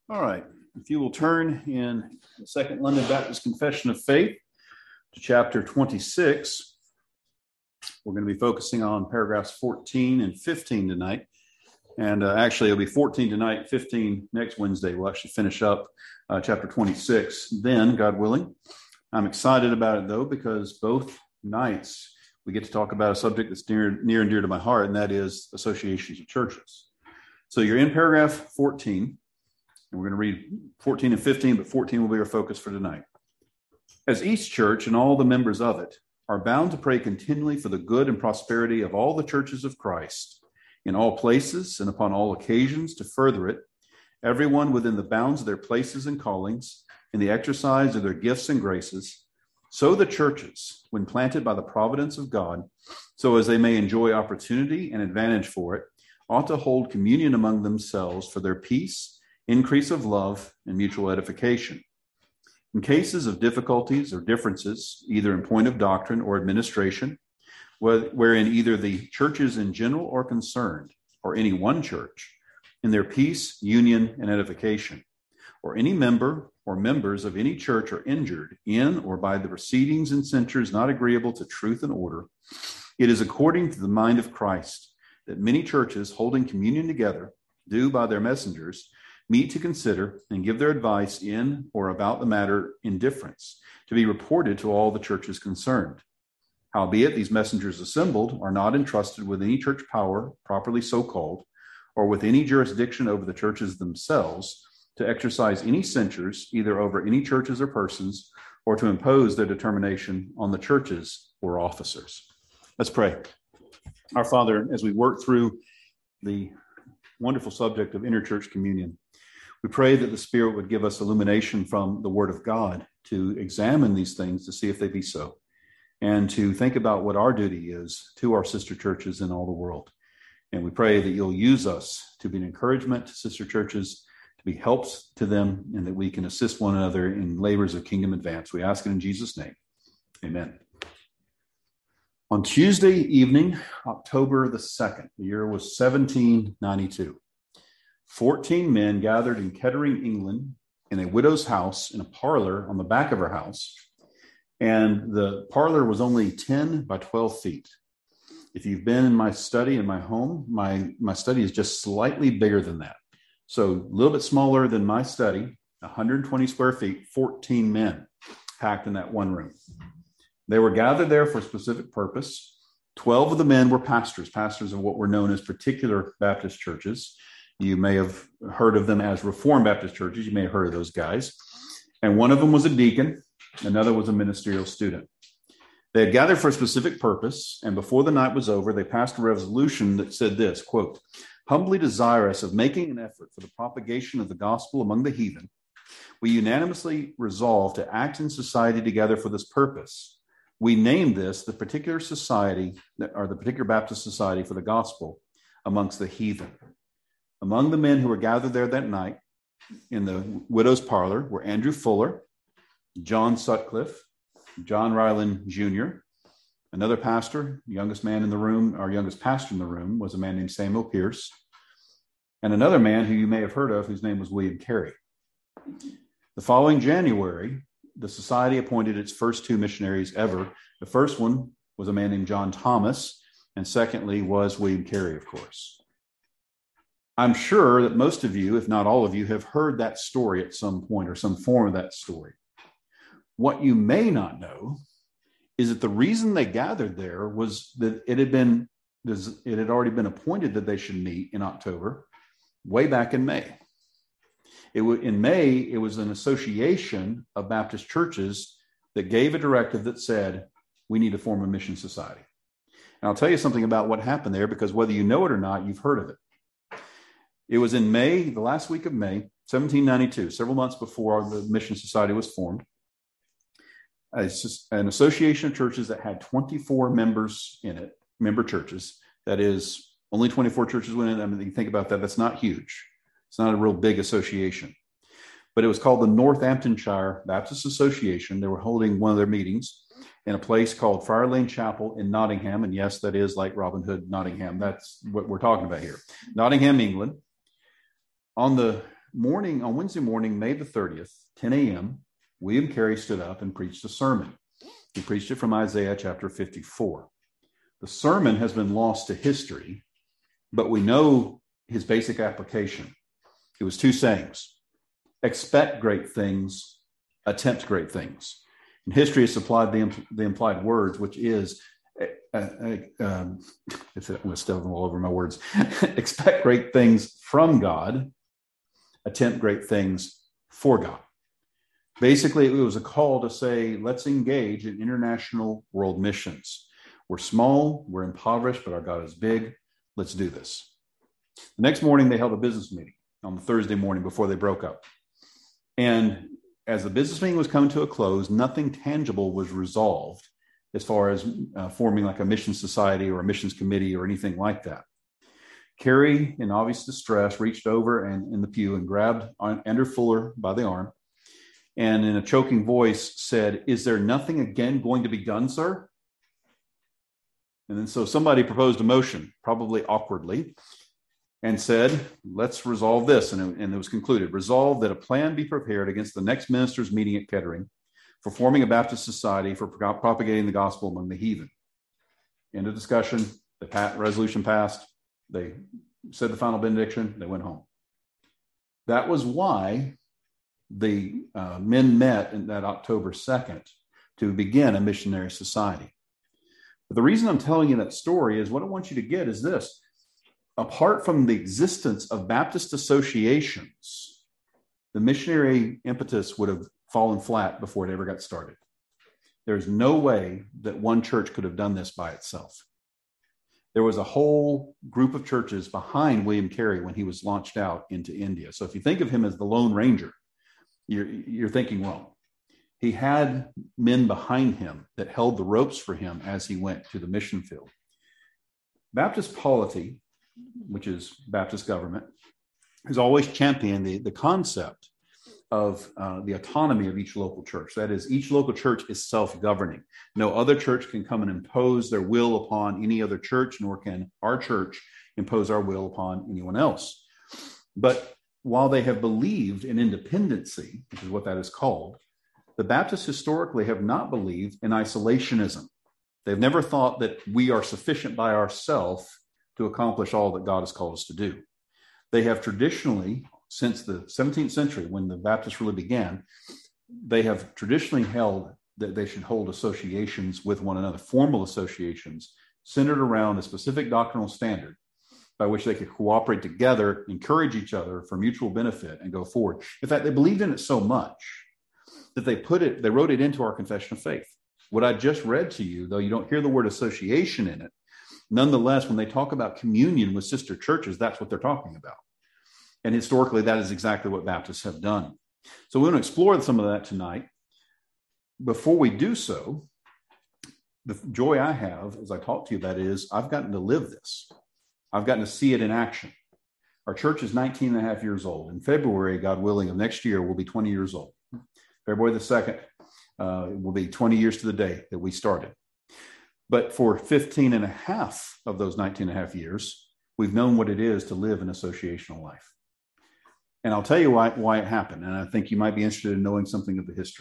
All right. If you will turn in the Second London Baptist Confession of Faith to chapter 26, we're going to be focusing on paragraphs 14 and 15 tonight. And actually, it'll be 14 tonight, 15 next Wednesday. We'll actually finish up chapter 26 then, God willing. I'm excited about it, though, because both nights we get to talk about a subject that's near and dear to my heart, and that is associations of churches. So you're in paragraph 14. And we're going to read 14 and 15, but 14 will be our focus for tonight. As each church and all the members of it are bound to pray continually for the good and prosperity of all the churches of Christ, in all places and upon all occasions to further it, everyone within the bounds of their places and callings, in the exercise of their gifts and graces, so the churches, when planted by the providence of God, so as they may enjoy opportunity and advantage for it, ought to hold communion among themselves for their peace, increase of love, and mutual edification. In cases of difficulties or differences, either in point of doctrine or administration, wherein either the churches in general are concerned, or any one church, in their peace, union, and edification, or any member or members of any church are injured in or by the proceedings and censures not agreeable to truth and order, it is according to the mind of Christ that many churches holding communion together do by their messengers meet to consider and give their advice in or about the matter in difference, to be reported to all the churches concerned. Howbeit, these messengers assembled are not entrusted with any church power, properly so called, or with any jurisdiction over the churches themselves, to exercise any censures, either over any churches or persons, or to impose their determination on the churches or officers. Let's pray. Our Father, as we work through the wonderful subject of interchurch communion, we pray that the Spirit would give us illumination from the Word of God to examine these things to see if they be so, and to think about what our duty is to our sister churches in all the world. And we pray that you'll use us to be an encouragement to sister churches, to be helps to them, and that we can assist one another in labors of kingdom advance. We ask it in Jesus' name. Amen. On Tuesday evening, October the 2nd, the year was 1792. 14 men gathered in Kettering, England, in a widow's house in a parlor on the back of her house. And the parlor was only 10 by 12 feet. If you've been in my study in my home, my study is just slightly bigger than that. So a little bit smaller than my study, 120 square feet, 14 men packed in that one room. They were gathered there for a specific purpose. 12 of the men were pastors of what were known as particular Baptist churches. You may have heard of them as Reformed Baptist churches. You may have heard of those guys. And one of them was a deacon. Another was a ministerial student. They had gathered for a specific purpose, and before the night was over, they passed a resolution that said this, quote, humbly desirous of making an effort for the propagation of the gospel among the heathen, we unanimously resolve to act in society together for this purpose. We name this the particular society, or the particular Baptist society for the gospel amongst the heathen. Among the men who were gathered there that night in the widow's parlor were Andrew Fuller, John Sutcliffe, John Ryland Jr., another pastor, youngest man in the room, our youngest pastor in the room was a man named Samuel Pierce, and another man who you may have heard of whose name was William Carey. The following January, the society appointed its first two missionaries ever. The first one was a man named John Thomas, and secondly was William Carey, of course. I'm sure that most of you, if not all of you, have heard that story at some point or some form of that story. What you may not know is that the reason they gathered there was that it had already been appointed that they should meet in October, way back in May. In May, it was an association of Baptist churches that gave a directive that said, we need to form a mission society. And I'll tell you something about what happened there, because whether you know it or not, you've heard of it. It was in May, the last week of May, 1792, several months before the Mission Society was formed. It's just an association of churches that had 24 members in it, member churches. That is, only 24 churches went in. I mean, you think about that, that's not huge. It's not a real big association. But it was called the Northamptonshire Baptist Association. They were holding one of their meetings in a place called Friar Lane Chapel in Nottingham. And yes, that is like Robin Hood, Nottingham. That's what we're talking about here. Nottingham, England. On the Wednesday morning, May the 30th, 10 a.m., William Carey stood up and preached a sermon. He preached it from Isaiah chapter 54. The sermon has been lost to history, but we know his basic application. It was two sayings: expect great things, attempt great things. And history has supplied the implied words, which is, I'm going to stuff them all over my words. Expect great things from God, attempt great things for God. Basically, it was a call to say, let's engage in international world missions. We're small, we're impoverished, but our God is big. Let's do this. The next morning, they held a business meeting on the Thursday morning before they broke up. And as the business meeting was coming to a close, nothing tangible was resolved as far as forming like a mission society or a missions committee or anything like that. Carey, in obvious distress, reached over and in the pew and grabbed Andrew Fuller by the arm and in a choking voice said, "Is there nothing again going to be done, sir?" And then so somebody proposed a motion, probably awkwardly, and said, let's resolve this. And it was concluded, resolve that a plan be prepared against the next ministers' meeting at Kettering for forming a Baptist society for propagating the gospel among the heathen. End of discussion. The resolution passed. They said the final benediction. They went home. That was why the men met in that October 2nd to begin a missionary society. But the reason I'm telling you that story is what I want you to get is this. Apart from the existence of Baptist associations, the missionary impetus would have fallen flat before it ever got started. There's no way that one church could have done this by itself. There was a whole group of churches behind William Carey when he was launched out into India. So if you think of him as the Lone Ranger, you're thinking wrong. He had men behind him that held the ropes for him as he went to the mission field. Baptist polity, which is Baptist government, has always championed the concept of the autonomy of each local church. That is, each local church is self-governing. No other church can come and impose their will upon any other church, nor can our church impose our will upon anyone else. But while they have believed in independency, which is what that is called, the Baptists historically have not believed in isolationism. They've never thought that we are sufficient by ourselves to accomplish all that God has called us to do. They have traditionally, since the 17th century, when the Baptists really began, they have traditionally held that they should hold associations with one another, formal associations centered around a specific doctrinal standard by which they could cooperate together, encourage each other for mutual benefit, and go forward. In fact, they believed in it so much that they wrote it into our confession of faith. What I just read to you, though you don't hear the word association in it, nonetheless, when they talk about communion with sister churches, that's what they're talking about. And historically, that is exactly what Baptists have done. So we want to explore some of that tonight. Before we do so, the joy I have as I talk to you about is I've gotten to live this. I've gotten to see it in action. Our church is 19 and a half years old. In February, God willing, of next year, we'll be 20 years old. February the 2nd, it will be 20 years to the day that we started. But for 15 and a half of those 19 and a half years, we've known what it is to live an associational life. And I'll tell you why it happened. And I think you might be interested in knowing something of the history.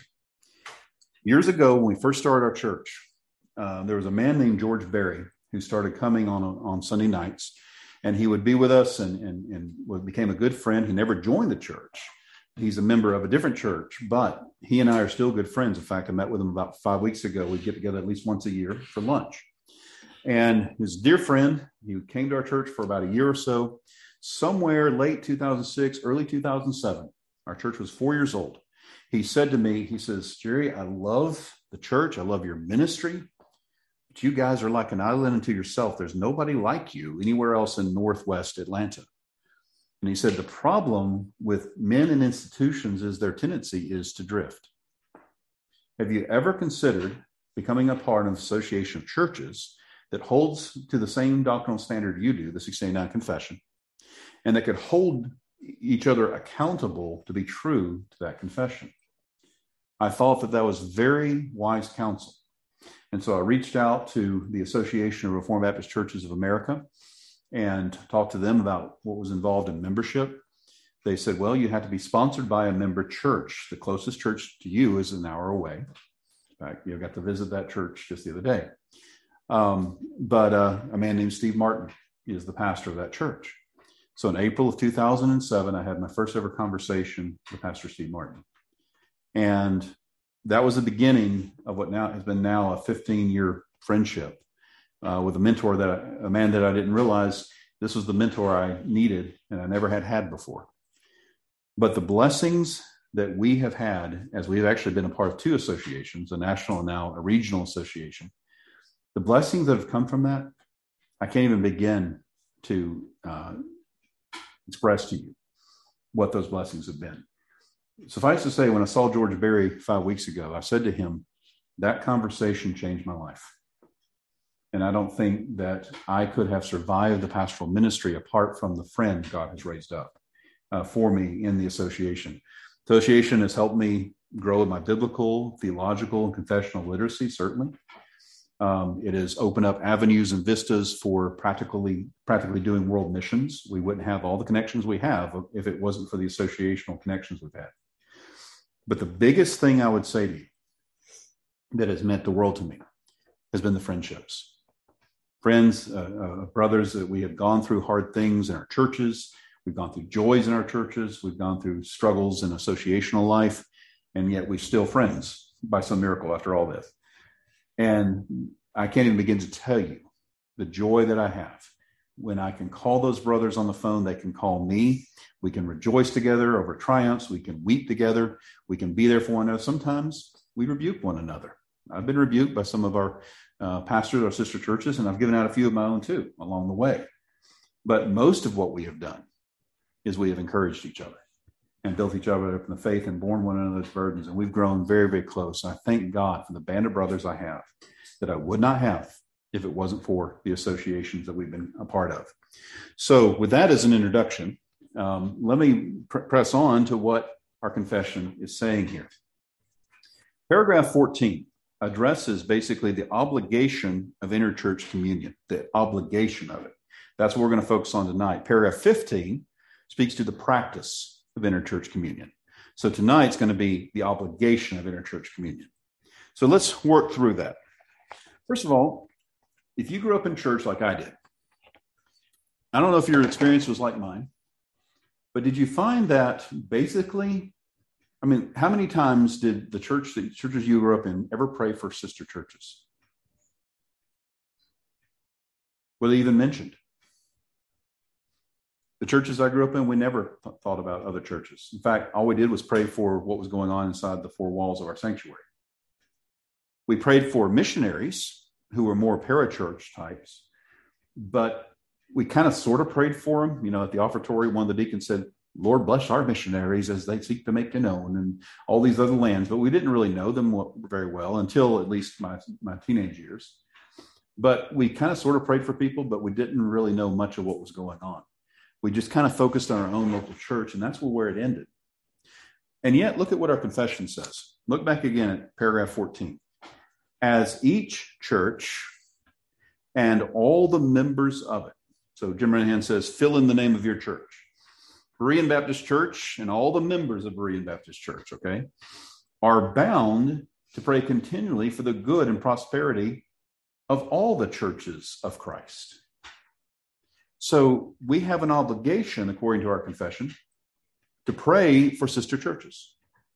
Years ago, when we first started our church, there was a man named George Berry who started coming on Sunday nights. And he would be with us and became a good friend. He never joined the church. He's a member of a different church, but he and I are still good friends. In fact, I met with him about 5 weeks ago. We get together at least once a year for lunch. And his dear friend, he came to our church for about a year or so. Somewhere late 2006, early 2007, our church was 4 years old. He said to me, he says, "Jerry, I love the church. I love your ministry. But you guys are like an island unto yourself. There's nobody like you anywhere else in Northwest Atlanta." And he said, the problem with men and institutions is their tendency is to drift. Have you ever considered becoming a part of an association of churches that holds to the same doctrinal standard you do, the 689 Confession, and that could hold each other accountable to be true to that confession? I thought that was very wise counsel. And so I reached out to the Association of Reformed Baptist Churches of America and talked to them about what was involved in membership. they said, well, you have to be sponsored by a member church. The closest church to you is an hour away. In fact, you got to visit that church just the other day. But a man named Steve Martin is the pastor of that church. So in April of 2007, I had my first ever conversation with Pastor Steve Martin. And that was the beginning of what now has been now a 15-year friendship with a mentor a man that I didn't realize this was the mentor I needed and I never had before. But the blessings that we have had, as we've actually been a part of two associations, a national and now a regional association, the blessings that have come from that, I can't even begin to express to you what those blessings have been. Suffice to say, when I saw George Berry 5 weeks ago, I said to him, that conversation changed my life. And I don't think that I could have survived the pastoral ministry apart from the friend God has raised up for me in the association. Association has helped me grow in my biblical, theological, and confessional literacy, certainly. It has opened up avenues and vistas for practically doing world missions. We wouldn't have all the connections we have if it wasn't for the associational connections we've had. But the biggest thing I would say to you that has meant the world to me has been the friendships. Friends, brothers, that we have gone through hard things in our churches. We've gone through joys in our churches. We've gone through struggles in associational life. And yet we're still friends by some miracle after all this. And I can't even begin to tell you the joy that I have when I can call those brothers on the phone. They can call me. We can rejoice together over triumphs. We can weep together. We can be there for one another. Sometimes we rebuke one another. I've been rebuked by some of our pastors, our sister churches, and I've given out a few of my own too along the way. But most of what we have done is we have encouraged each other and built each other up in the faith and borne one another's burdens. And we've grown very, very close. And I thank God for the band of brothers I have that I would not have if it wasn't for the associations that we've been a part of. So with that as an introduction, let me press on to what our confession is saying here. Paragraph 14 addresses basically the obligation of interchurch communion, the obligation of it. That's what we're going to focus on tonight. Paragraph 15 speaks to the practice of interchurch communion. So tonight's going to be the obligation of interchurch communion. So let's work through that. First of all, if you grew up in church like I did, I don't know if your experience was like mine, but did you find that basically, how many times did the churches you grew up in ever pray for sister churches? Were they even mentioned? The churches I grew up in, we never thought about other churches. In fact, all we did was pray for what was going on inside the four walls of our sanctuary. We prayed for missionaries who were more parachurch types, but we kind of sort of prayed for them. At the offertory, one of the deacons said, Lord, bless our missionaries as they seek to make you known, and all these other lands. But we didn't really know them very well until at least my teenage years. But we kind of sort of prayed for people, but we didn't really know much of what was going on. We just kind of focused on our own local church, and that's where it ended. And yet, look at what our confession says. Look back again at paragraph 14. As each church and all the members of it. So Jim Renahan says, fill in the name of your church. Berean Baptist Church and all the members of Berean Baptist Church, okay, are bound to pray continually for the good and prosperity of all the churches of Christ. So we have an obligation, according to our confession, to pray for sister churches.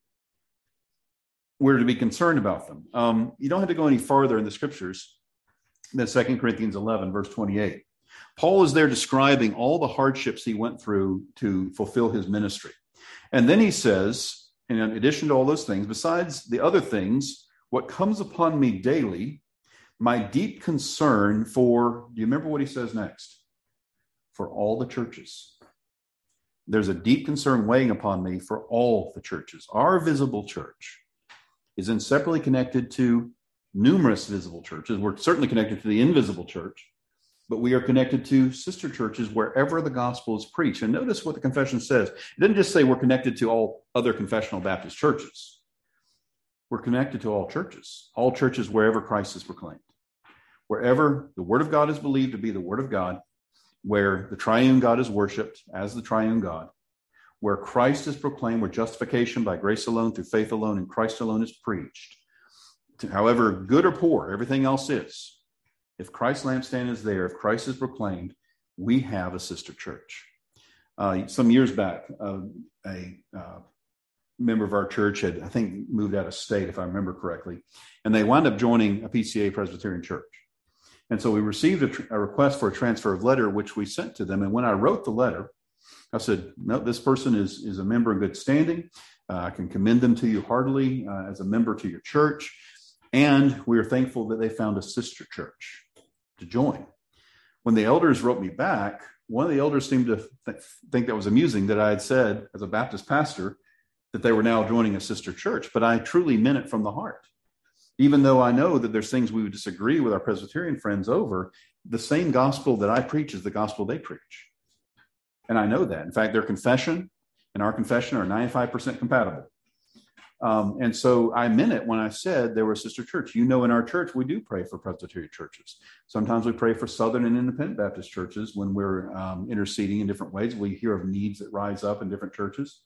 We're to be concerned about them. You don't have to go any farther in the scriptures than 2 Corinthians 11, verse 28. Paul is there describing all the hardships he went through to fulfill his ministry. And then he says, in addition to all those things, besides the other things, what comes upon me daily, my deep concern for, do you remember what he says next? For all the churches. There's a deep concern weighing upon me for all the churches. Our visible church is inseparably connected to numerous visible churches. We're certainly connected to the invisible church, but we are connected to sister churches wherever the gospel is preached. And notice what the confession says. It doesn't just say we're connected to all other confessional Baptist churches. We're connected to all churches wherever Christ is proclaimed. Wherever the word of God is believed to be the word of God, where the triune God is worshiped as the triune God, where Christ is proclaimed, where justification by grace alone, through faith alone, and Christ alone is preached, however good or poor everything else is, if Christ's lampstand is there, if Christ is proclaimed, we have a sister church. Some years back, a member of our church had, I think, moved out of state, if I remember correctly, and they wound up joining a PCA Presbyterian church. And so we received a request for a transfer of letter, which we sent to them. And when I wrote the letter, I said, no, this person is a member in good standing. I can commend them to you heartily as a member to your church. And we are thankful that they found a sister church to join. When the elders wrote me back, one of the elders seemed to think that was amusing that I had said, as a Baptist pastor, that they were now joining a sister church. But I truly meant it from the heart. Even though I know that there's things we would disagree with our Presbyterian friends over, the same gospel that I preach is the gospel they preach. And I know that. In fact, their confession and our confession are 95% compatible. And so I meant it when I said there was a sister church. You know, in our church, we do pray for Presbyterian churches. Sometimes we pray for Southern and Independent Baptist churches when we're interceding in different ways. We hear of needs that rise up in different churches.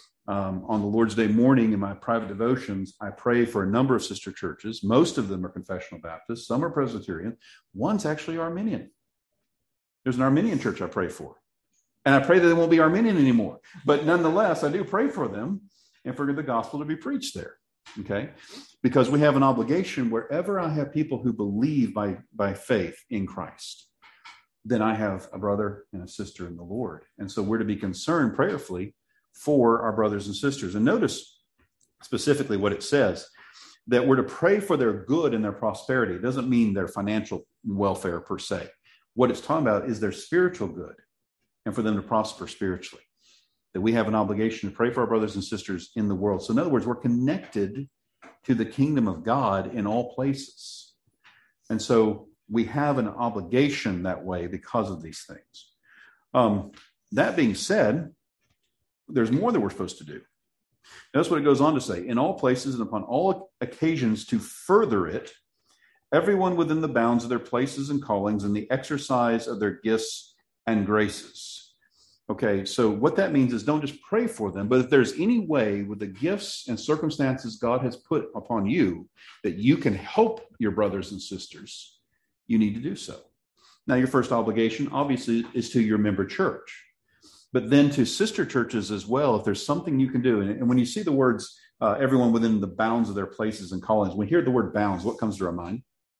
On the Lord's Day morning in my private devotions, I pray for a number of sister churches. Most of them are confessional Baptist. Some are Presbyterian. One's actually Arminian. There's an Arminian church I pray for. And I pray that they won't be Arminian anymore. But nonetheless, I do pray for them and for the gospel to be preached there. Okay? Because we have an obligation wherever I have people who believe by faith in Christ, then I have a brother and a sister in the Lord. And so we're to be concerned prayerfully for our brothers and sisters. And notice specifically what it says, that we're to pray for their good and their prosperity. It doesn't mean their financial welfare per se. What it's talking about is their spiritual good and for them to prosper spiritually. That we have an obligation to pray for our brothers and sisters in the world. So in other words, we're connected to the kingdom of God in all places. And so we have an obligation that way because of these things. That being said, there's more that we're supposed to do. That's what it goes on to say. In all places and upon all occasions to further it, everyone within the bounds of their places and callings and the exercise of their gifts and graces. Okay, so what that means is don't just pray for them, but if there's any way with the gifts and circumstances God has put upon you that you can help your brothers and sisters, you need to do so. Now, your first obligation, obviously, is to your member church. But then to sister churches as well, if there's something you can do. And when you see the words, everyone within the bounds of their places and callings, when we hear the word bounds, what comes to our mind?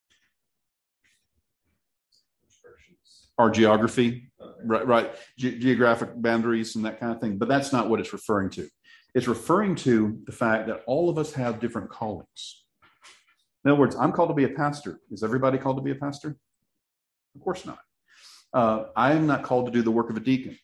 Our geography, right? Geographic boundaries and that kind of thing. But that's not what it's referring to. It's referring to the fact that all of us have different callings. In other words, I'm called to be a pastor. Is everybody called to be a pastor? Of course not. I am not called to do the work of a deacon.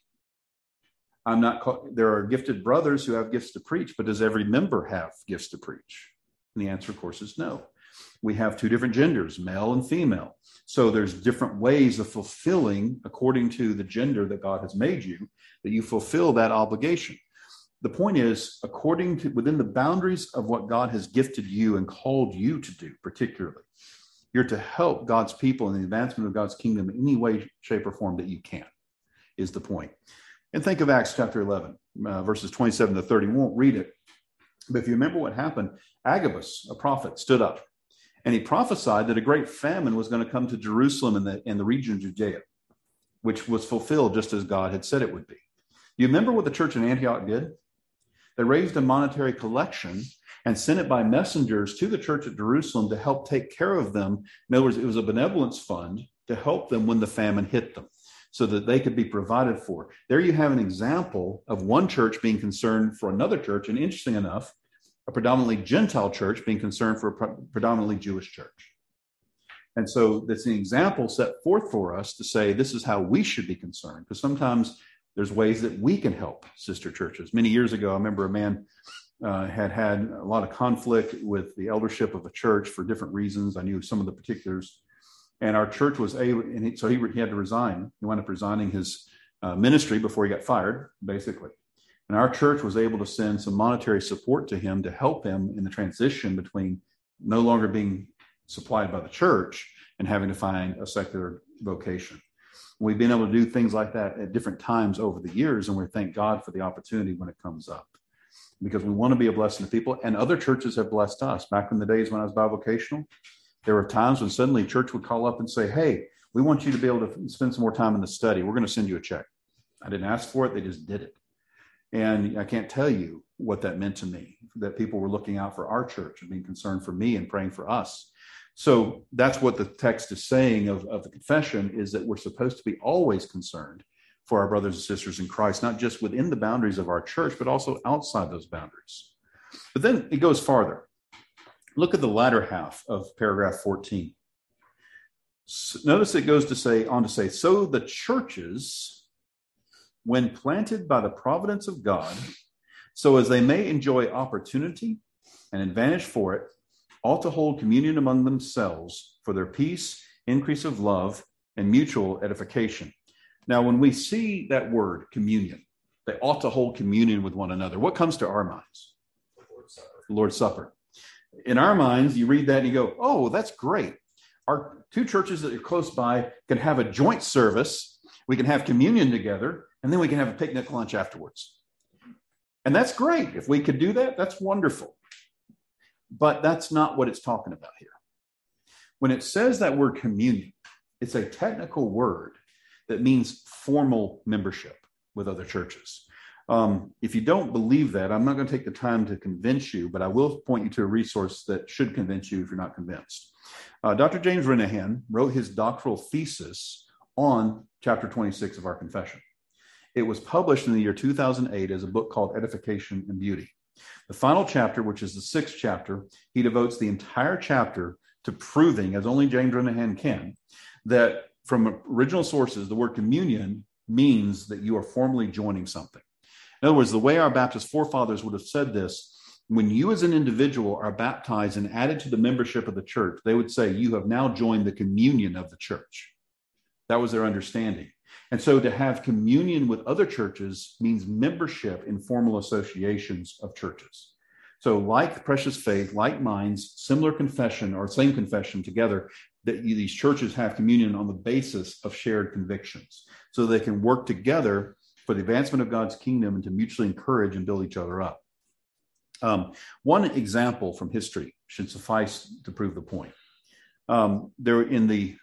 There are gifted brothers who have gifts to preach, but does every member have gifts to preach? And the answer, of course, is no. We have two different genders, male and female. So there's different ways of fulfilling, according to the gender that God has made you, that you fulfill that obligation. The point is, within the boundaries of what God has gifted you and called you to do, particularly, you're to help God's people in the advancement of God's kingdom in any way, shape, or form that you can, is the point. And think of Acts chapter 11, verses 27 to 30. We won't read it. But if you remember what happened, Agabus, a prophet, stood up and he prophesied that a great famine was going to come to Jerusalem in the region of Judea, which was fulfilled just as God had said it would be. You remember what the church in Antioch did? They raised a monetary collection and sent it by messengers to the church at Jerusalem to help take care of them. In other words, it was a benevolence fund to help them when the famine hit them, so that they could be provided for. There you have an example of one church being concerned for another church, and interesting enough, a predominantly Gentile church being concerned for a predominantly Jewish church. And so that's an example set forth for us to say this is how we should be concerned, because sometimes there's ways that we can help sister churches. Many years ago, I remember a man had a lot of conflict with the eldership of a church for different reasons. I knew some of the particulars. And our church was able, and so he had to resign. He wound up resigning his ministry before he got fired, basically. And our church was able to send some monetary support to him to help him in the transition between no longer being supplied by the church and having to find a secular vocation. We've been able to do things like that at different times over the years, and we thank God for the opportunity when it comes up, because we want to be a blessing to people, and other churches have blessed us. Back in the days when I was bivocational, there were times when suddenly church would call up and say, hey, we want you to be able to spend some more time in the study. We're going to send you a check. I didn't ask for it. They just did it. And I can't tell you what that meant to me, that people were looking out for our church and being concerned for me and praying for us. So that's what the text is saying of the confession, is that we're supposed to be always concerned for our brothers and sisters in Christ, not just within the boundaries of our church, but also outside those boundaries. But then it goes farther. Look at the latter half of paragraph 14. Notice it goes on to say, so the churches, when planted by the providence of God, so as they may enjoy opportunity and advantage for it, ought to hold communion among themselves for their peace, increase of love, and mutual edification. Now, when we see that word, communion, they ought to hold communion with one another, what comes to our minds? The Lord's Supper. In our minds, you read that and you go, oh, that's great. Our two churches that are close by can have a joint service. We can have communion together, and then we can have a picnic lunch afterwards. And that's great. If we could do that, that's wonderful. But that's not what it's talking about here. When it says that word communion, it's a technical word that means formal membership with other churches. If you don't believe that, I'm not going to take the time to convince you, but I will point you to a resource that should convince you if you're not convinced. Dr. James Renihan wrote his doctoral thesis on chapter 26 of our confession. It was published in the year 2008 as a book called Edification and Beauty. The final chapter, which is the sixth chapter, he devotes the entire chapter to proving, as only James Renihan can, that from original sources, the word communion means that you are formally joining something. In other words, the way our Baptist forefathers would have said this, when you as an individual are baptized and added to the membership of the church, they would say, you have now joined the communion of the church. That was their understanding. And so to have communion with other churches means membership in formal associations of churches. So like Precious Faith, like Minds, similar confession or same confession together, that these churches have communion on the basis of shared convictions. So they can work together for the advancement of God's kingdom and to mutually encourage and build each other up. One example from history should suffice to prove the point. There in the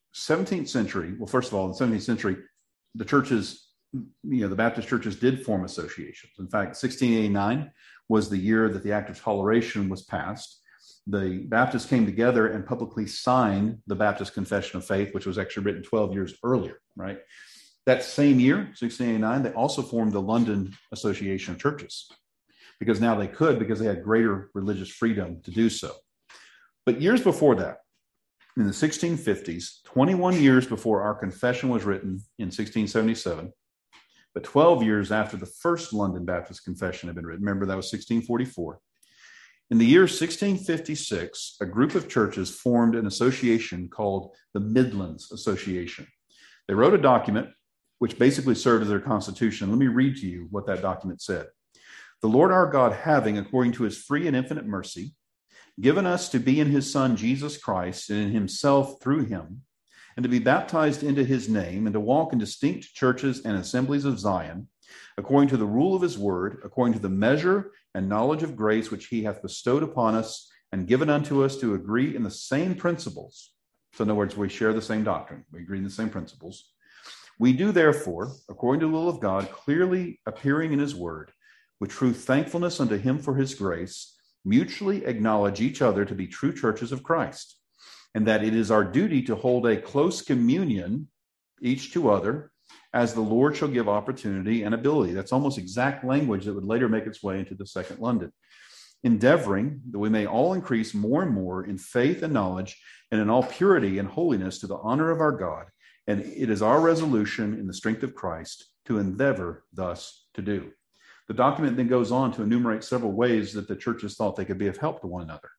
17th century, well, first of all, in the 17th century, the churches, the Baptist churches did form associations. In fact, 1689 was the year that the Act of Toleration was passed. The Baptists came together and publicly signed the Baptist Confession of Faith, which was actually written 12 years earlier, right? That same year, 1689, they also formed the London Association of Churches, because now they could, because they had greater religious freedom to do so. But years before that, in the 1650s, 21 years before our confession was written in 1677, but 12 years after the first London Baptist Confession had been written, remember that was 1644, in the year 1656, a group of churches formed an association called the Midlands Association. They wrote a document which basically served as their constitution. Let me read to you what that document said. The Lord our God, having, according to his free and infinite mercy, given us to be in his Son, Jesus Christ, and in himself through him, and to be baptized into his name, and to walk in distinct churches and assemblies of Zion, according to the rule of his word, according to the measure and knowledge of grace which he hath bestowed upon us, and given unto us to agree in the same principles. So in other words, we share the same doctrine. We agree in the same principles. We do therefore, according to the will of God, clearly appearing in his word, with true thankfulness unto him for his grace, mutually acknowledge each other to be true churches of Christ, and that it is our duty to hold a close communion each to other, as the Lord shall give opportunity and ability. That's almost exact language that would later make its way into the Second London. Endeavoring that we may all increase more and more in faith and knowledge, and in all purity and holiness to the honor of our God. And it is our resolution in the strength of Christ to endeavor thus to do. The document then goes on to enumerate several ways that the churches thought they could be of help to one another.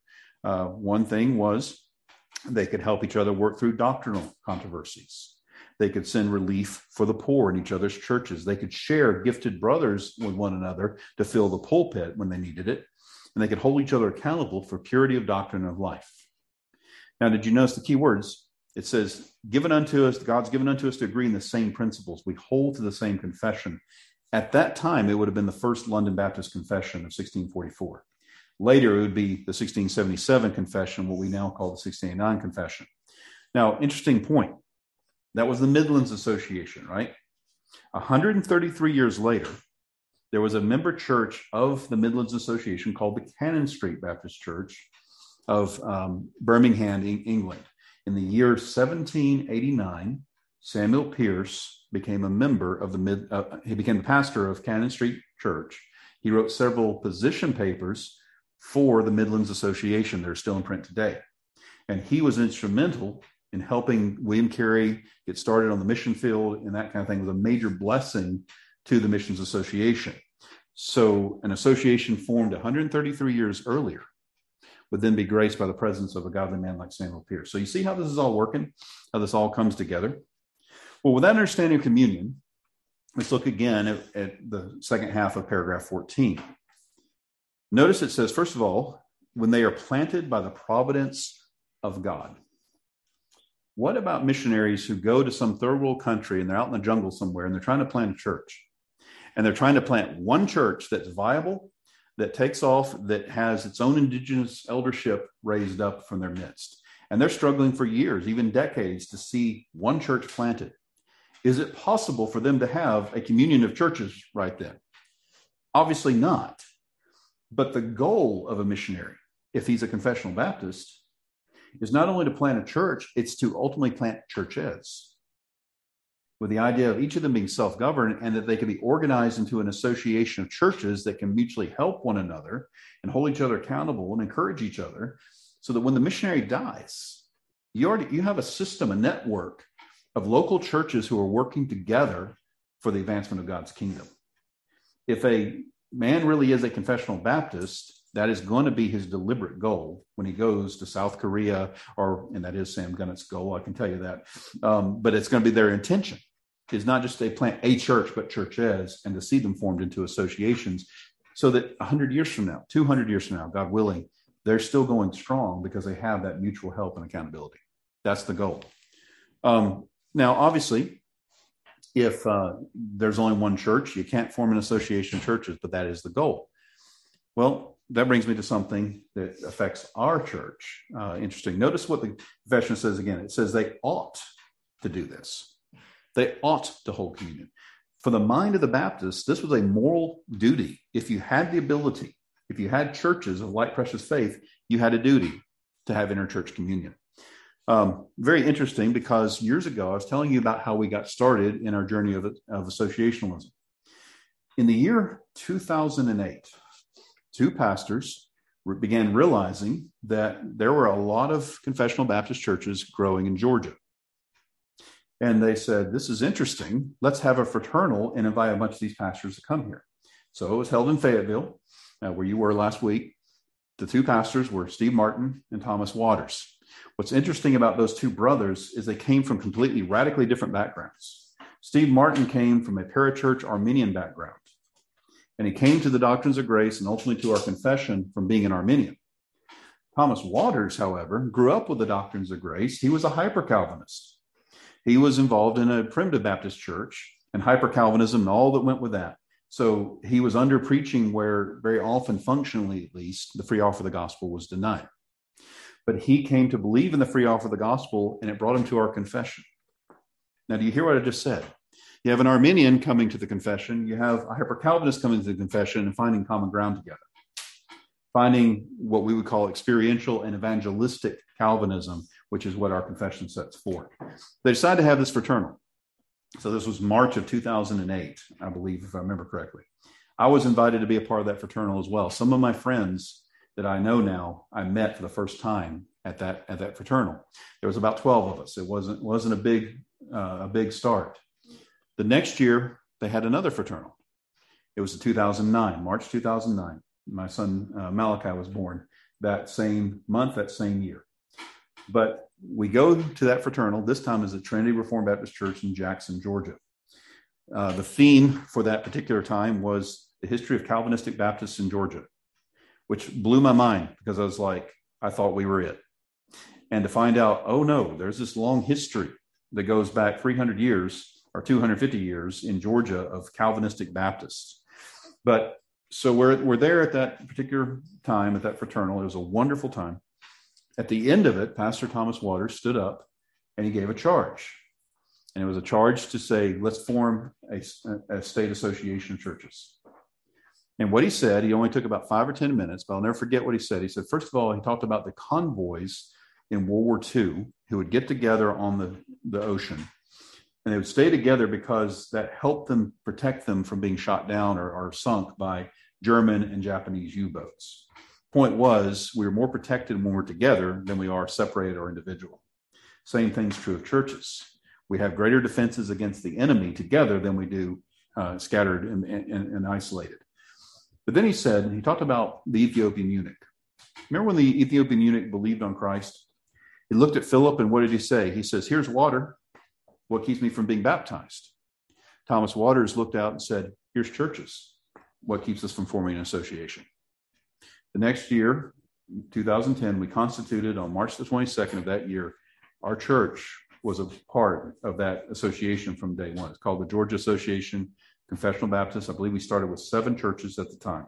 One thing was they could help each other work through doctrinal controversies. They could send relief for the poor in each other's churches. They could share gifted brothers with one another to fill the pulpit when they needed it. And they could hold each other accountable for purity of doctrine and of life. Now, did you notice the key words? It says, given unto us, God's given unto us to agree in the same principles. We hold to the same confession. At that time, it would have been the first London Baptist Confession of 1644. Later, it would be the 1677 Confession, what we now call the 1689 Confession. Now, interesting point. That was the Midlands Association, right? 133 years later, there was a member church of the Midlands Association called the Cannon Street Baptist Church of Birmingham, England. In the year 1789, Samuel Pierce became a member of he became the pastor of Cannon Street Church. He wrote several position papers for the Midlands Association. They're still in print today. And he was instrumental in helping William Carey get started on the mission field and that kind of thing. It was a major blessing to the Missions Association. So an association formed 133 years earlier would then be graced by the presence of a godly man like Samuel Pierce. So you see how this is all working, how this all comes together? Well, with that understanding of communion, let's look again at the second half of paragraph 14. Notice it says, first of all, when they are planted by the providence of God. What about missionaries who go to some third world country and they're out in the jungle somewhere and they're trying to plant a church? And they're trying to plant one church that's viable, that takes off, that has its own indigenous eldership raised up from their midst. And they're struggling for years, even decades, to see one church planted. Is it possible for them to have a communion of churches right then? Obviously not. But the goal of a missionary, if he's a confessional Baptist, is not only to plant a church, it's to ultimately plant churches, with the idea of each of them being self-governed and that they can be organized into an association of churches that can mutually help one another and hold each other accountable and encourage each other, so that when the missionary dies, you have a system, a network of local churches who are working together for the advancement of God's kingdom. If a man really is a confessional Baptist, that is going to be his deliberate goal when he goes to South Korea, and that is Sam Gunnett's goal, I can tell you that. But it's going to be their intention. It's not just they plant a church, but churches, and to see them formed into associations so that 100 years from now, 200 years from now, God willing, they're still going strong because they have that mutual help and accountability. That's the goal. Now, obviously, if there's only one church, you can't form an association of churches, but that is the goal. Well, that brings me to something that affects our church. Interesting. Notice what the confession says again. It says they ought to do this. They ought to hold communion. For the mind of the Baptists, this was a moral duty. If you had the ability, if you had churches of like precious faith, you had a duty to have interchurch communion. Very interesting, because years ago, I was telling you about how we got started in our journey of associationalism. In the year 2008, two pastors began realizing that there were a lot of confessional Baptist churches growing in Georgia. And they said, this is interesting. Let's have a fraternal and invite a bunch of these pastors to come here. So it was held in Fayetteville, where you were last week. The two pastors were Steve Martin and Thomas Waters. What's interesting about those two brothers is they came from completely radically different backgrounds. Steve Martin came from a parachurch Arminian background, and he came to the doctrines of grace and ultimately to our confession from being an Arminian. Thomas Waters, however, grew up with the doctrines of grace. He was a hyper-Calvinist. He was involved in a primitive Baptist church and hyper-Calvinism and all that went with that. So he was under preaching where very often, functionally at least, the free offer of the gospel was denied. But he came to believe in the free offer of the gospel, and it brought him to our confession. Now, do you hear what I just said? You have an Arminian coming to the confession. You have a hyper-Calvinist coming to the confession and finding common ground together. Finding what we would call experiential and evangelistic Calvinism, which is what our confession sets for. They decided to have this fraternal. So this was March of 2008, I believe, if I remember correctly. I was invited to be a part of that fraternal as well. Some of my friends that I know now, I met for the first time at that fraternal. There was about 12 of us. It wasn't a big start. The next year, they had another fraternal. It was 2009, March 2009. My son Malachi was born that same month, that same year. But we go to that fraternal. This time is at Trinity Reformed Baptist Church in Jackson, Georgia. The theme for that particular time was the history of Calvinistic Baptists in Georgia, which blew my mind because I thought we were it. and to find out, oh no, there's this long history that goes back 300 years or 250 years in Georgia of Calvinistic Baptists. But so we're there at that particular time, at that fraternal. It was a wonderful time. At the end of it, Pastor Thomas Waters stood up and he gave a charge. And it was a charge to say, let's form a state association of churches. And what he said, he only took about 5 or 10 minutes, but I'll never forget what he said. He said, first of all, he talked about the convoys in World War II who would get together on the ocean. And they would stay together because that helped them protect them from being shot down or sunk by German and Japanese U-boats. Point was, we are more protected when we're together than we are separated or individual. Same thing's true of churches. We have greater defenses against the enemy together than we do scattered and isolated. But then he talked about the Ethiopian eunuch. Remember when the Ethiopian eunuch believed on Christ? He looked at Philip, and what did he say? He says, here's water. What keeps me from being baptized? Thomas Waters looked out and said, here's churches. What keeps us from forming an association? The next year, 2010, we constituted on March the 22nd of that year. Our church was a part of that association from day one. It's called the Georgia Association Confessional Baptist. I believe we started with 7 churches at the time.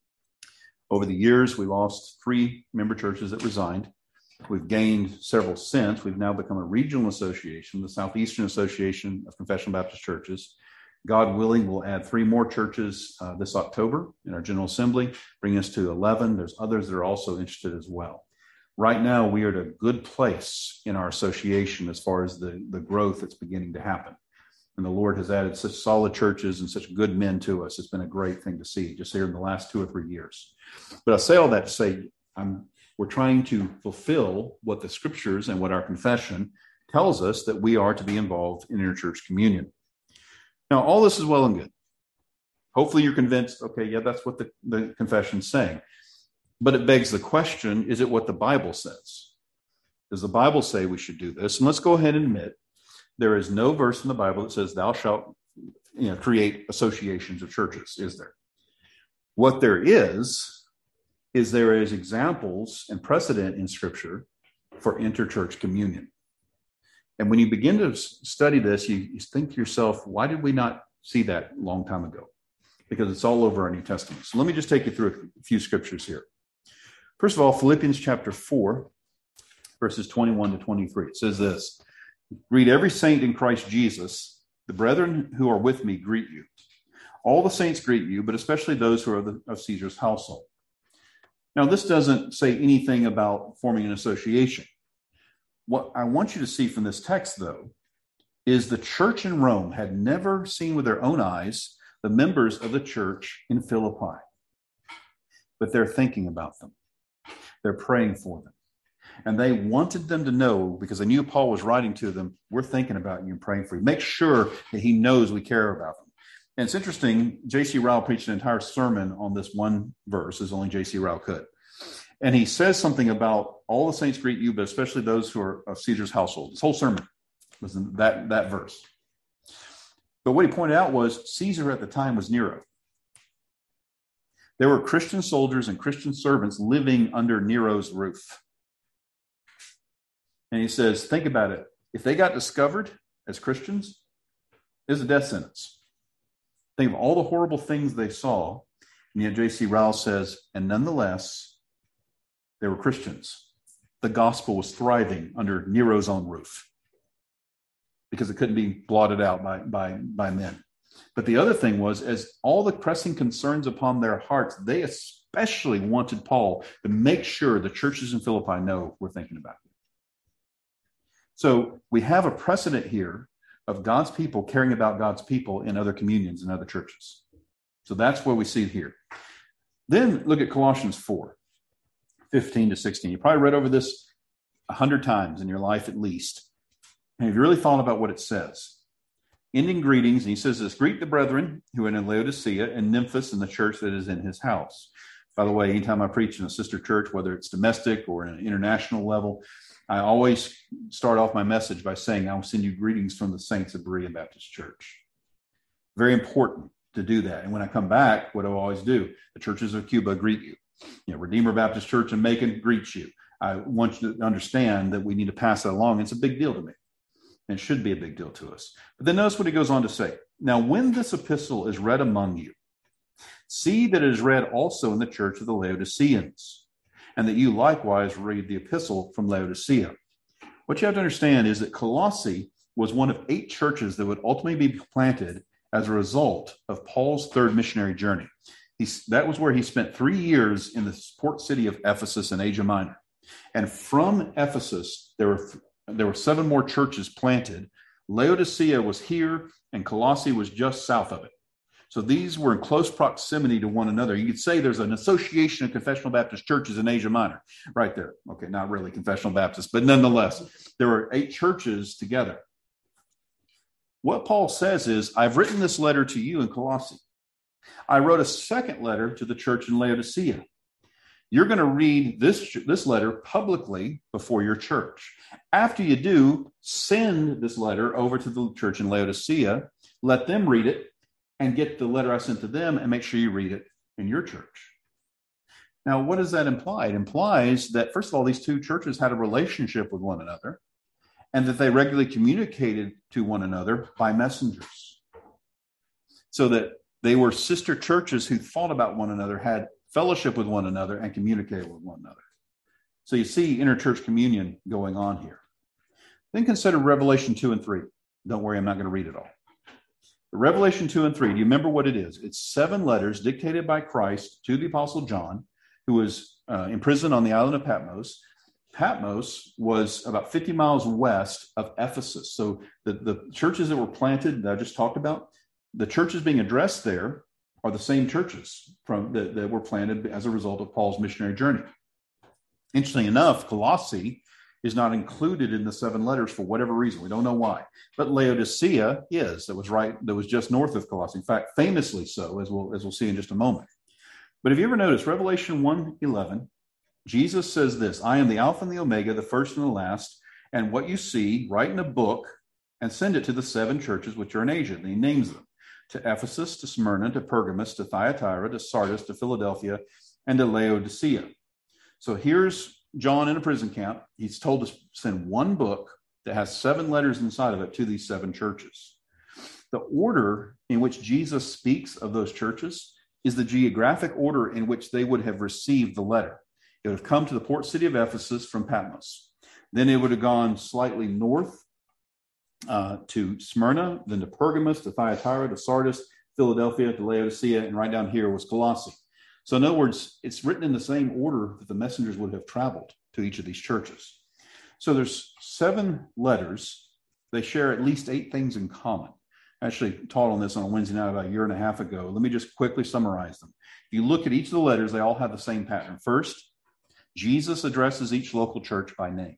Over the years, we lost 3 member churches that resigned. We've gained several since. We've now become a regional association, the Southeastern Association of Confessional Baptist Churches. God willing, we'll add 3 more churches this October in our General Assembly, bringing us to 11. There's others that are also interested as well. Right now, we are at a good place in our association as far as the growth that's beginning to happen. And the Lord has added such solid churches and such good men to us. It's been a great thing to see just here in the last 2 or 3 years. But I say all that to say we're trying to fulfill what the scriptures and what our confession tells us that we are to be involved in interchurch communion. Now, all this is well and good. Hopefully you're convinced, okay, yeah, that's what the confession's saying. But it begs the question, is it what the Bible says? Does the Bible say we should do this? And let's go ahead and admit there is no verse in the Bible that says thou shalt create associations of churches, is there? What there is examples and precedent in Scripture for interchurch communion. And when you begin to study this, you think to yourself, why did we not see that a long time ago? Because it's all over our New Testament. So let me just take you through a few scriptures here. First of all, Philippians chapter 4, verses 21 to 23. It says this, greet every saint in Christ Jesus. The brethren who are with me greet you. All the saints greet you, but especially those who are of Caesar's household. Now, this doesn't say anything about forming an association. What I want you to see from this text, though, is the church in Rome had never seen with their own eyes the members of the church in Philippi. But they're thinking about them. They're praying for them. And they wanted them to know, because they knew Paul was writing to them, we're thinking about you and praying for you. Make sure that he knows we care about them. And it's interesting, J.C. Ryle preached an entire sermon on this one verse, as only J.C. Ryle could. And he says something about all the saints greet you, but especially those who are of Caesar's household. His whole sermon was in that verse. But what he pointed out was Caesar at the time was Nero. There were Christian soldiers and Christian servants living under Nero's roof. And he says, think about it. If they got discovered as Christians, it's a death sentence. Think of all the horrible things they saw. And yet J.C. Ryle says, and nonetheless, they were Christians. The gospel was thriving under Nero's own roof because it couldn't be blotted out by men. But the other thing was, as all the pressing concerns upon their hearts, they especially wanted Paul to make sure the churches in Philippi know we're thinking about it. So we have a precedent here of God's people caring about God's people in other communions and other churches. So that's what we see here. Then look at Colossians 4, 15 to 16. You probably read over this 100 times in your life at least. And have you really thought about what it says? Ending greetings, and he says this, greet the brethren who are in Laodicea and Nymphas and the church that is in his house. By the way, anytime I preach in a sister church, whether it's domestic or an international level, I always start off my message by saying, I will send you greetings from the saints of Berea Baptist Church. Very important to do that. And when I come back, what do I always do? The churches of Cuba greet you. Redeemer Baptist Church in Macon greets you. I want you to understand that we need to pass that along. It's a big deal to me, and it should be a big deal to us. But then notice what he goes on to say. Now, when this epistle is read among you, see that it is read also in the church of the Laodiceans, and that you likewise read the epistle from Laodicea. What you have to understand is that Colossae was one of 8 churches that would ultimately be planted as a result of Paul's third missionary journey. That was where he spent 3 years in the port city of Ephesus in Asia Minor. And from Ephesus, there were 7 more churches planted. Laodicea was here, and Colossae was just south of it. So these were in close proximity to one another. You could say there's an association of confessional Baptist churches in Asia Minor, right there. Okay, not really confessional Baptist, but nonetheless, there were 8 churches together. What Paul says is, I've written this letter to you in Colossae. I wrote a second letter to the church in Laodicea. You're going to read this letter publicly before your church. After you do, send this letter over to the church in Laodicea, let them read it, and get the letter I sent to them and make sure you read it in your church. Now, what does that imply? It implies that, first of all, these 2 churches had a relationship with one another and that they regularly communicated to one another by messengers. So that they were sister churches who thought about one another, had fellowship with one another, and communicated with one another. So you see interchurch communion going on here. Then consider Revelation 2 and 3. Don't worry, I'm not going to read it all. Revelation 2 and 3, do you remember what it is? It's 7 letters dictated by Christ to the Apostle John, who was imprisoned on the island of Patmos. Patmos was about 50 miles west of Ephesus. So the churches that were planted that I just talked about, the churches being addressed there are the same churches that were planted as a result of Paul's missionary journey. Interesting enough, Colossae is not included in the 7 letters for whatever reason. We don't know why. But Laodicea is. That was just north of Colossae. In fact, famously so, as we'll see in just a moment. But have you ever noticed Revelation 1:11? Jesus says this, I am the Alpha and the Omega, the first and the last, and what you see, write in a book and send it to the 7 churches which are in Asia. And he names them. To Ephesus, to Smyrna, to Pergamos, to Thyatira, to Sardis, to Philadelphia, and to Laodicea. So here's John in a prison camp. He's told to send one book that has 7 letters inside of it to these 7 churches. The order in which Jesus speaks of those churches is the geographic order in which they would have received the letter. It would have come to the port city of Ephesus from Patmos. Then it would have gone slightly north to Smyrna, then to Pergamos, to Thyatira, to Sardis, Philadelphia, to Laodicea, and right down here was Colossae. So in other words, it's written in the same order that the messengers would have traveled to each of these churches. So there's 7 letters. They share at least 8 things in common. I actually taught on this on a Wednesday night about a year and a half ago. Let me just quickly summarize them. If you look at each of the letters, they all have the same pattern. First, Jesus addresses each local church by name.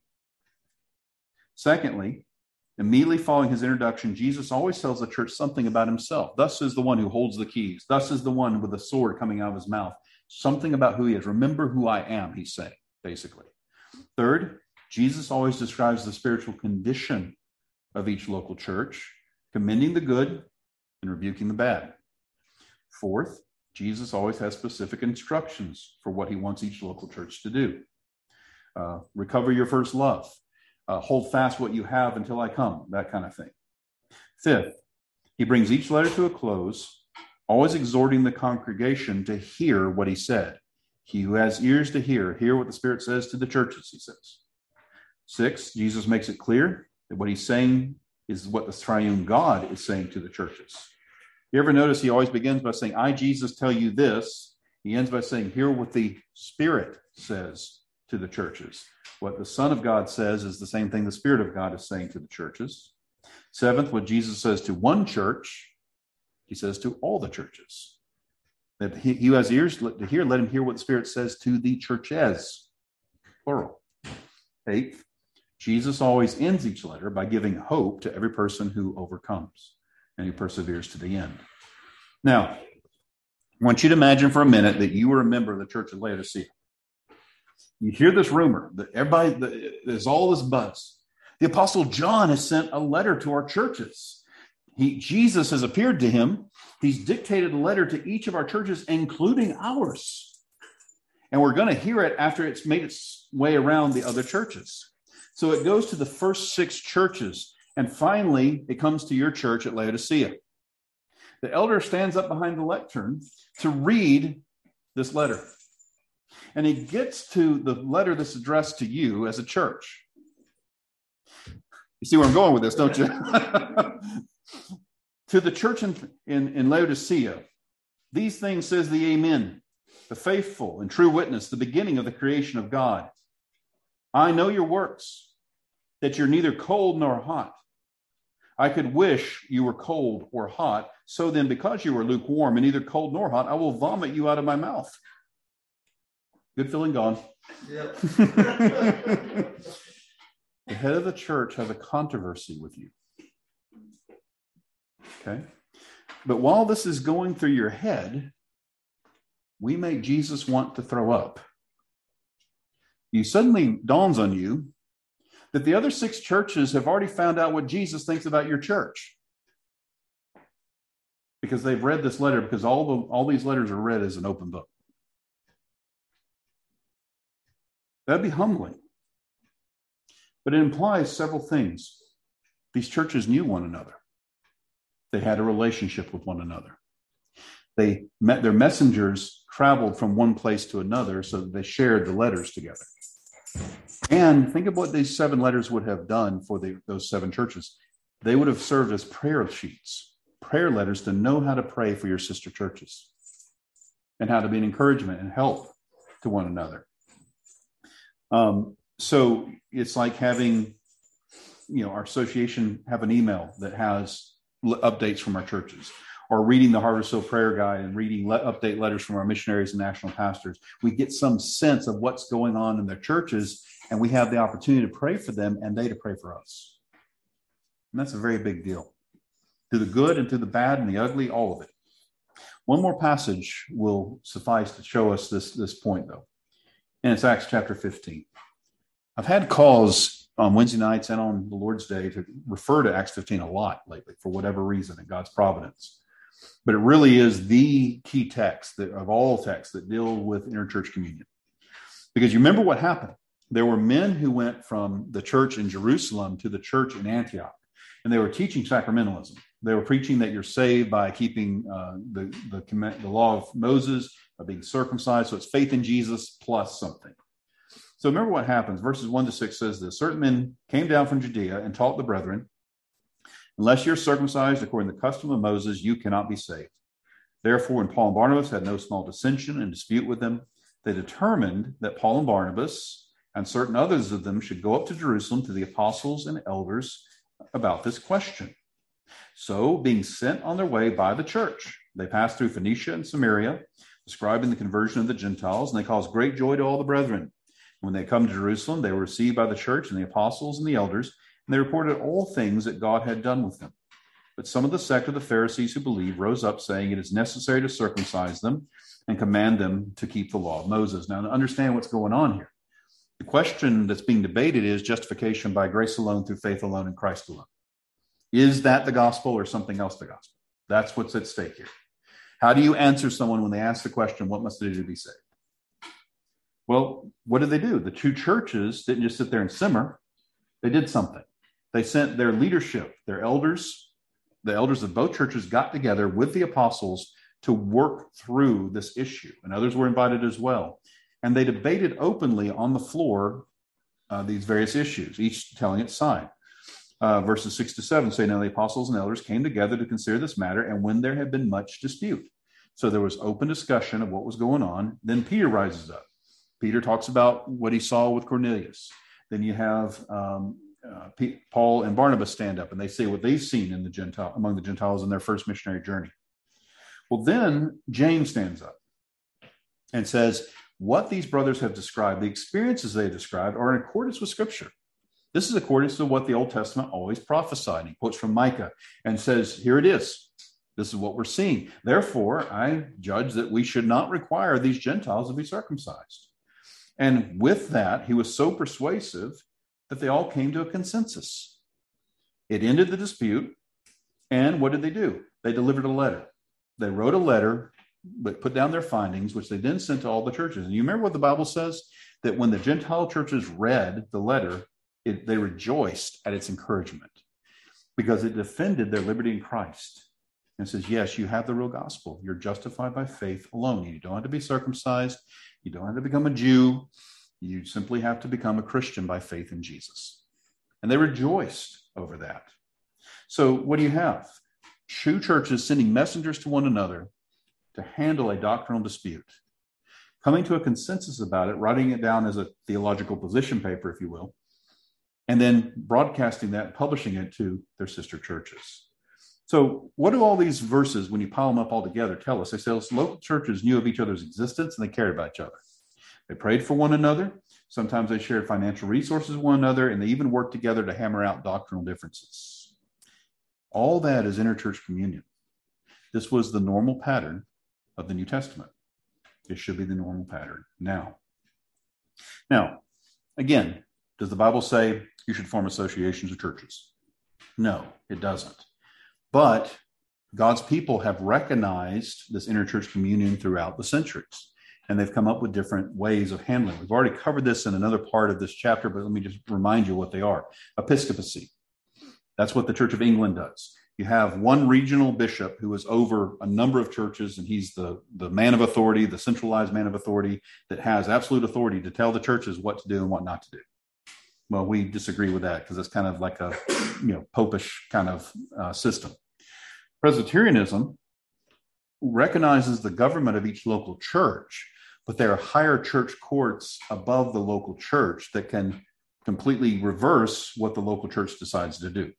Secondly, immediately following his introduction, Jesus always tells the church something about himself. Thus is the one who holds the keys. Thus is the one with the sword coming out of his mouth. Something about who he is. Remember who I am, he's saying, basically. Third, Jesus always describes the spiritual condition of each local church, commending the good and rebuking the bad. Fourth, Jesus always has specific instructions for what he wants each local church to do. Recover your first love. Hold fast what you have until I come, that kind of thing. Fifth, he brings each letter to a close, always exhorting the congregation to hear what he said. He who has ears to hear what the Spirit says to the churches, he says. Sixth, Jesus makes it clear that what he's saying is what the triune God is saying to the churches. You ever notice he always begins by saying, I, Jesus, tell you this. He ends by saying, hear what the Spirit says to the churches. What the Son of God says is the same thing the Spirit of God is saying to the churches. Seventh, what Jesus says to one church, he says to all the churches. That he who has ears to hear, let him hear what the Spirit says to the churches, plural. Eighth, Jesus always ends each letter by giving hope to every person who overcomes and who perseveres to the end. Now, I want you to imagine for a minute that you were a member of the Church of Laodicea. You hear this rumor that there's all this buzz. The Apostle John has sent a letter to our churches. Jesus has appeared to him. He's dictated a letter to each of our churches, including ours. And we're going to hear it after it's made its way around the other churches. So it goes to the first 6 churches. And finally, it comes to your church at Laodicea. The elder stands up behind the lectern to read this letter. And he gets to the letter that's addressed to you as a church. You see where I'm going with this, don't you? To the church in Laodicea, these things says the Amen, the faithful and true witness, the beginning of the creation of God. I know your works, that you're neither cold nor hot. I could wish you were cold or hot. So then, because you are lukewarm and neither cold nor hot, I will vomit you out of my mouth. Good feeling gone. Yep. The head of the church has a controversy with you. Okay? But while this is going through your head, we make Jesus want to throw up. You suddenly dawns on you that the other 6 churches have already found out what Jesus thinks about your church. Because they've read this letter, because all these letters are read as an open book. That'd be humbling. But it implies several things. These churches knew one another. They had a relationship with one another. They met, their messengers traveled from one place to another, so that they shared the letters together. And think of what these 7 letters would have done for those 7 churches. They would have served as prayer sheets, prayer letters to know how to pray for your sister churches and how to be an encouragement and help to one another. So it's like having, our association have an email that has updates from our churches, or reading the Harvestville Prayer Guide and reading update letters from our missionaries and national pastors. We get some sense of what's going on in their churches, and we have the opportunity to pray for them and they to pray for us. And that's a very big deal. To the good and to the bad and the ugly, all of it. One more passage will suffice to show us this point, though. And it's Acts chapter 15. I've had cause on Wednesday nights and on the Lord's Day to refer to Acts 15 a lot lately, for whatever reason, in God's providence. But it really is the key text of all texts that deal with interchurch communion. Because you remember what happened. There were men who went from the church in Jerusalem to the church in Antioch, and they were teaching sacramentalism. They were preaching that you're saved by keeping the law of Moses, by being circumcised. So it's faith in Jesus plus something. So remember what happens. Verses 1-6 says this: certain men came down from Judea and taught the brethren, unless you're circumcised according to the custom of Moses, you cannot be saved. Therefore, when Paul and Barnabas had no small dissension and dispute with them, they determined that Paul and Barnabas and certain others of them should go up to Jerusalem to the apostles and elders about this question. So, being sent on their way by the church, they passed through Phoenicia and Samaria, describing the conversion of the Gentiles, and they caused great joy to all the brethren. When they come to Jerusalem, they were received by the church and the apostles and the elders, and they reported all things that God had done with them. But some of the sect of the Pharisees who believed rose up, saying, it is necessary to circumcise them and command them to keep the law of Moses. Now, to understand what's going on here, the question that's being debated is justification by grace alone, through faith alone, in Christ alone. Is that the gospel or something else the gospel? That's what's at stake here. How do you answer someone when they ask the question, what must they do to be saved? Well, what did they do? The 2 churches didn't just sit there and simmer. They did something. They sent their leadership, their elders, the elders of both churches got together with the apostles to work through this issue. And others were invited as well. And they debated openly on the floor these various issues, each telling its side. Verses 6-7 say, now the apostles and elders came together to consider this matter, and when there had been much dispute. So there was open discussion of what was going on. Then Peter rises up. Peter talks about what he saw with Cornelius. Then you have Paul and Barnabas stand up, and they say what they've seen in among the Gentiles in their first missionary journey. Well, then James stands up and says, what these brothers have described, the experiences they described, are in accordance with Scripture. This is according to what the Old Testament always prophesied. He quotes from Micah and says, here it is. This is what we're seeing. Therefore, I judge that we should not require these Gentiles to be circumcised. And with that, he was so persuasive that they all came to a consensus. It ended the dispute. And what did they do? They delivered a letter. They wrote a letter but put down their findings, which they then sent to all the churches. And you remember what the Bible says? That when the Gentile churches read the letter, they rejoiced at its encouragement because it defended their liberty in Christ. And says, yes, you have the real gospel. You're justified by faith alone. You don't have to be circumcised. You don't have to become a Jew. You simply have to become a Christian by faith in Jesus. And they rejoiced over that. So what do you have? True churches sending messengers to one another to handle a doctrinal dispute, coming to a consensus about it, writing it down as a theological position paper, if you will, and then broadcasting that, publishing it to their sister churches. So what do all these verses, when you pile them up all together, tell us? They say local churches knew of each other's existence and they cared about each other. They prayed for one another. Sometimes they shared financial resources with one another, and they even worked together to hammer out doctrinal differences. All that is interchurch communion. This was the normal pattern of the New Testament. It should be the normal pattern now. Now, again, does the Bible say you should form associations of churches? No, it doesn't. But God's people have recognized this interchurch communion throughout the centuries, and they've come up with different ways of handling it. We've already covered this in another part of this chapter, but let me just remind you what they are. Episcopacy. That's what the Church of England does. You have one regional bishop who is over a number of churches, and he's the man of authority, the centralized man of authority that has absolute authority to tell the churches what to do and what not to do. Well, we disagree with that because it's kind of like a popish kind of system. Presbyterianism recognizes the government of each local church, but there are higher church courts above the local church that can completely reverse what the local church decides to do.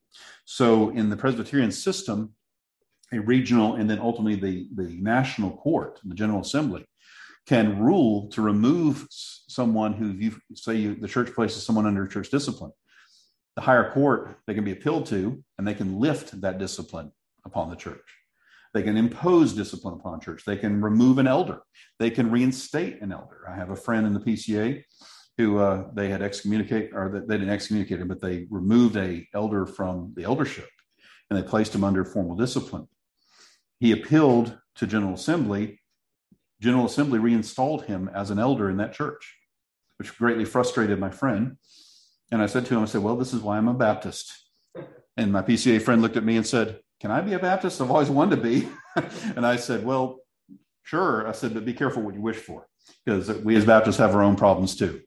So in the Presbyterian system, a regional and then ultimately the national court, the General Assembly, can rule to remove someone who the church places someone under church discipline. The higher court, they can be appealed to, and they can lift that discipline upon the church. They can impose discipline upon church. They can remove an elder. They can reinstate an elder. I have a friend in the PCA who they had excommunicated, or they didn't excommunicate him, but they removed an elder from the eldership, and they placed him under formal discipline. He appealed to General Assembly. General Assembly reinstalled him as an elder in that church, which greatly frustrated my friend. And I said to him, well, this is why I'm a Baptist. And my PCA friend looked at me and said, can I be a Baptist? I've always wanted to be. And I said, well, sure. I said, but be careful what you wish for, because we as Baptists have our own problems too.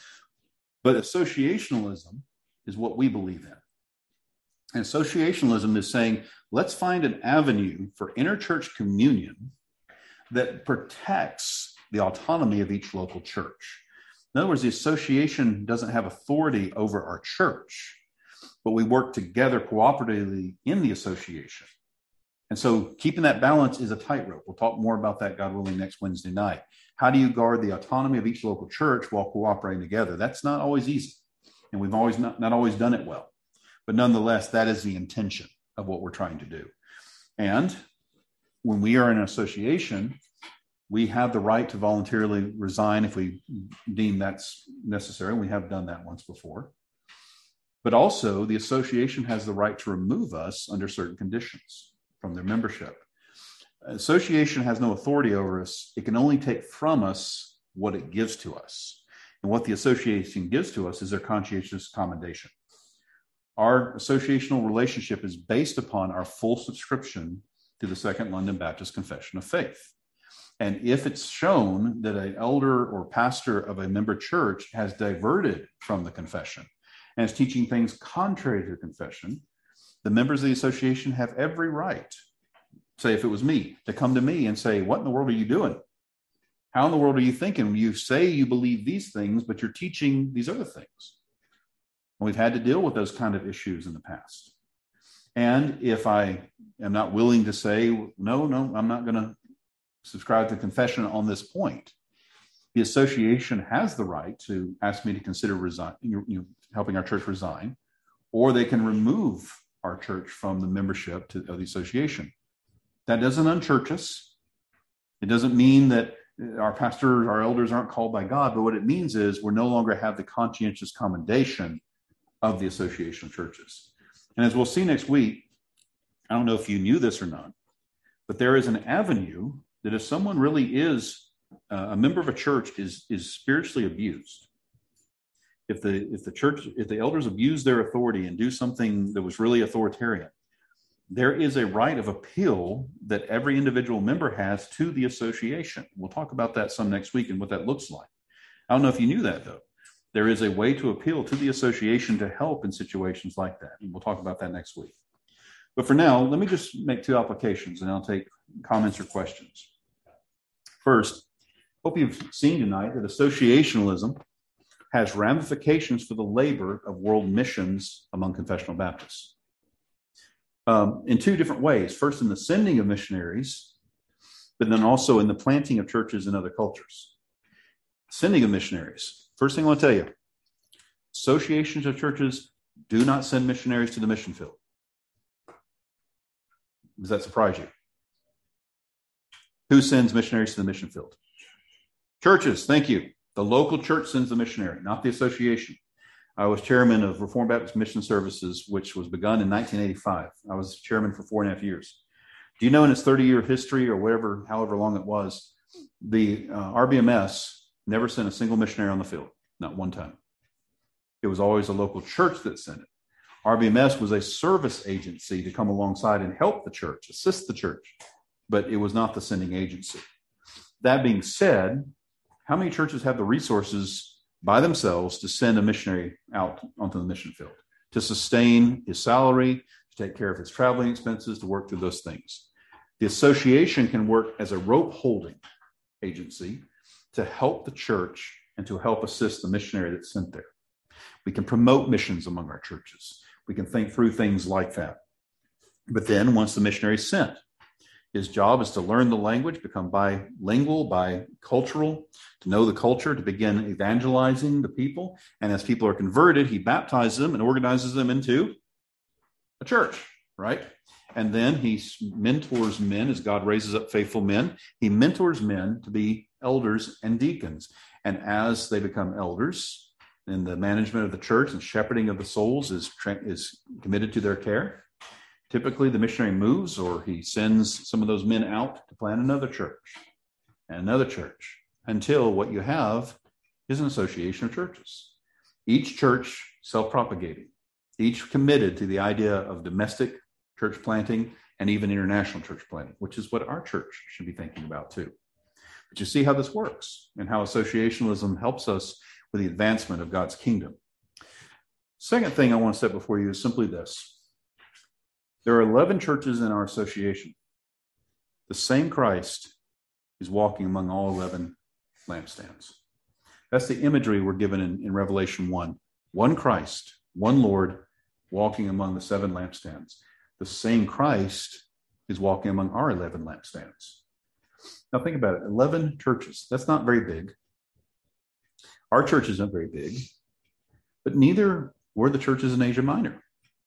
But associationalism is what we believe in. And associationalism is saying, let's find an avenue for interchurch communion that protects the autonomy of each local church. In other words, the association doesn't have authority over our church, but we work together cooperatively in the association. And so keeping that balance is a tightrope. We'll talk more about that, God willing, next Wednesday night. How do you guard the autonomy of each local church while cooperating together? That's not always easy, and we've always not always done it well. But nonetheless, that is the intention of what we're trying to do. And when we are in an association, we have the right to voluntarily resign if we deem that's necessary. We have done that once before. But also, the association has the right to remove us under certain conditions from their membership. Association has no authority over us. It can only take from us what it gives to us. And what the association gives to us is their conscientious commendation. Our associational relationship is based upon our full subscription to the Second London Baptist Confession of Faith. And if it's shown that an elder or pastor of a member church has diverted from the confession and is teaching things contrary to the confession, the members of the association have every right, say if it was me, to come to me and say, what in the world are you doing? How in the world are you thinking? You say you believe these things, but you're teaching these other things. And we've had to deal with those kind of issues in the past. And if I am not willing to say, no, I'm not going to subscribe to confession on this point, the association has the right to ask me to consider helping our church resign, or they can remove our church from the membership of the association. That doesn't unchurch us. It doesn't mean that our pastors, our elders aren't called by God, but what it means is we're no longer have the conscientious commendation of the association of churches. And as we'll see next week, I don't know if you knew this or not, but there is an avenue that if someone really is a member of a church is spiritually abused, if the elders abuse their authority and do something that was really authoritarian, there is a right of appeal that every individual member has to the association. We'll talk about that some next week and what that looks like. I don't know if you knew that, though. There is a way to appeal to the association to help in situations like that. And we'll talk about that next week. But for now, let me just make two applications, and I'll take comments or questions. First, hope you've seen tonight that associationalism has ramifications for the labor of world missions among confessional Baptists. In two different ways. First, in the sending of missionaries, but then also in the planting of churches in other cultures. Sending of missionaries. First thing I want to tell you, associations of churches do not send missionaries to the mission field. Does that surprise you? Who sends missionaries to the mission field? Churches, thank you. The local church sends the missionary, not the association. I was chairman of Reformed Baptist Mission Services, which was begun in 1985. I was chairman for 4.5 years. Do you know in its 30-year history or however long it was, the RBMS never sent a single missionary on the field, not one time. It was always a local church that sent it. RBMS was a service agency to come alongside and help the church, assist the church, but it was not the sending agency. That being said, how many churches have the resources by themselves to send a missionary out onto the mission field, to sustain his salary, to take care of his traveling expenses, to work through those things? The association can work as a rope holding agency to help the church and to help assist the missionary that's sent there. We can promote missions among our churches. We can think through things like that. But then once the missionary is sent, his job is to learn the language, become bilingual, bicultural, to know the culture, to begin evangelizing the people. And as people are converted, he baptizes them and organizes them into a church, right? And then he mentors men as God raises up faithful men. He mentors men to be elders and deacons. And as they become elders, then the management of the church and shepherding of the souls is committed to their care. Typically, the missionary moves or he sends some of those men out to plant another church and another church until what you have is an association of churches. Each church self-propagating, each committed to the idea of domestic church planting and even international church planting, which is what our church should be thinking about too. But you see how this works and how associationalism helps us with the advancement of God's kingdom. Second thing I want to set before you is simply this. There are 11 churches in our association. The same Christ is walking among all 11 lampstands. That's the imagery we're given in Revelation 1. One Christ, one Lord, walking among the 7 lampstands. The same Christ is walking among our 11 lampstands. Now think about it. 11 churches. That's not very big. Our church isn't very big, but neither were the churches in Asia Minor.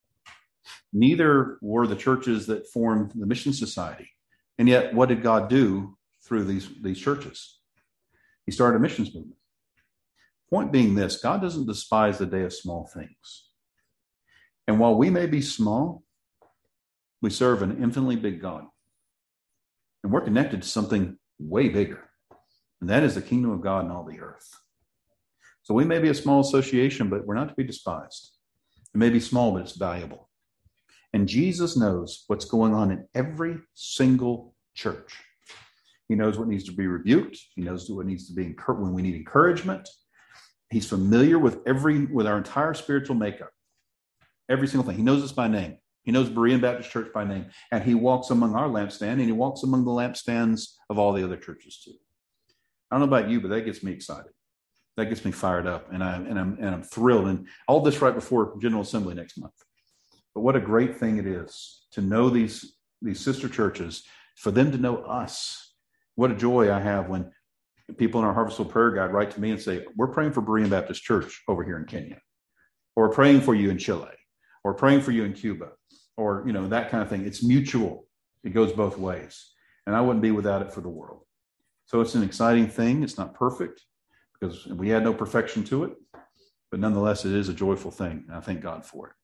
Neither were the churches that formed the Mission Society. And yet, what did God do through these churches? He started a missions movement. Point being this, God doesn't despise the day of small things. And while we may be small, we serve an infinitely big God. And we're connected to something way bigger. And that is the kingdom of God in all the earth. So we may be a small association, but we're not to be despised. It may be small, but it's valuable. And Jesus knows what's going on in every single church. He knows what needs to be rebuked. He knows what needs to be when we need encouragement. He's familiar with our entire spiritual makeup. Every single thing. He knows us by name. He knows Berean Baptist Church by name. And he walks among our lampstand, and he walks among the lampstands of all the other churches too. I don't know about you, but that gets me excited. That gets me fired up, and I'm thrilled. And all this right before General Assembly next month. But what a great thing it is to know these sister churches, for them to know us. What a joy I have when people in our Harvestville Prayer Guide write to me and say, we're praying for Berean Baptist Church over here in Kenya, or praying for you in Chile, or praying for you in Cuba, or, that kind of thing. It's mutual. It goes both ways. And I wouldn't be without it for the world. So it's an exciting thing. It's not perfect because we had no perfection to it, but nonetheless, it is a joyful thing. And I thank God for it.